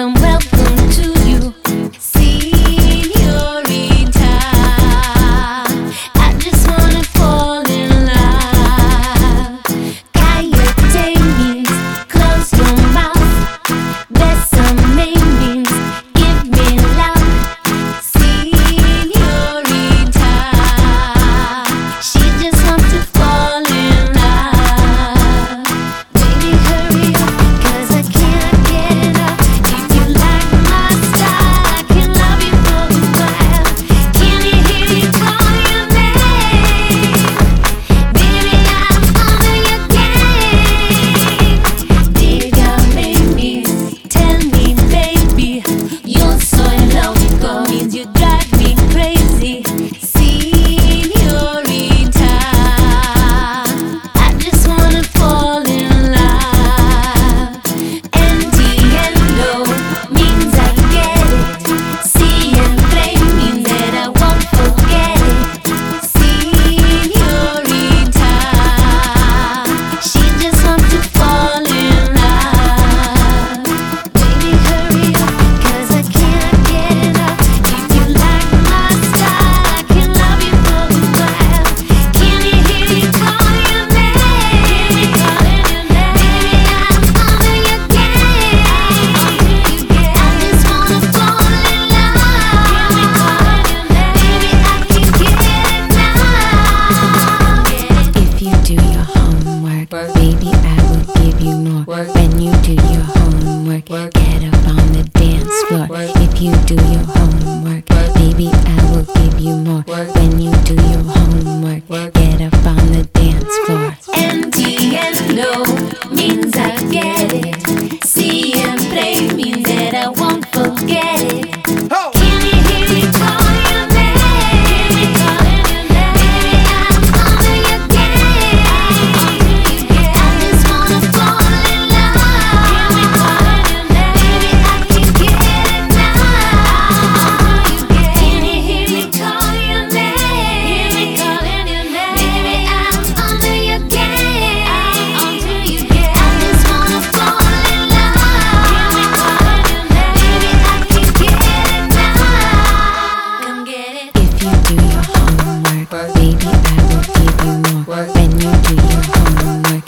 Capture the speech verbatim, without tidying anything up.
Welcome, welcome to you, señorita. I just wanna fall in love. Cállate means close your mouth. Bésame means give me love, señorita. She just wants to fall in love. Baby, hurry up, 'cause I can't get enough. If you like my style, I can love you for a while. Can you hear me call your name? Baby, I'm over your game. Dígame means tell me, baby. Yo soy loco means you drive me crazy, señorita. I just wanna fall in love. Entiendo means I get it. Siempre means that I won't forget it, señorita. She just wants to fall in love. Baby, hurry up, 'cause I can't get enough. If you like my style, I can love you for a while. Can you hear me call your name? Calling your name. Baby, I'm over your game. I just wanna fall in love. Baby, I can get it now. If you do your homework, baby, I will give you more. When you do your homework, get up on the dance floor. If you do your homework, baby, I will give you more. When you do your homework, get up on the dance floor. Entiendo means I get it. Siempre means that I won't forget it. Can you hear me call your name? Calling your name. Baby, I'm over your game. I just wanna fall in love. Baby, I can get it now. Can you hear me call your name? Calling your name. Baby, I'm over your game. I just wanna fall in love. Baby, I can get it now. Come get it. If you do your homework, baby, I will give you more. When you do your homework,